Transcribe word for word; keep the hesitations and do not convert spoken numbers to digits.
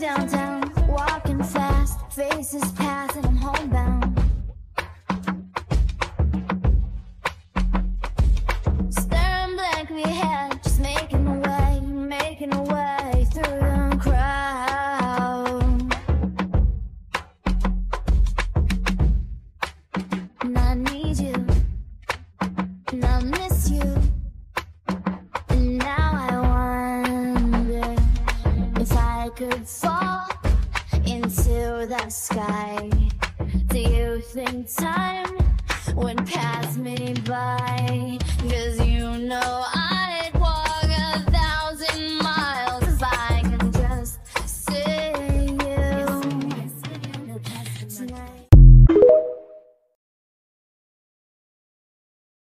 downtown, walking fast, faces pass and I'm homebound. Staring blankly ahead, just making a way, making a way through the crowd. And I need you, and I miss you. And now I wonder if I could fall into the sky. Do you think time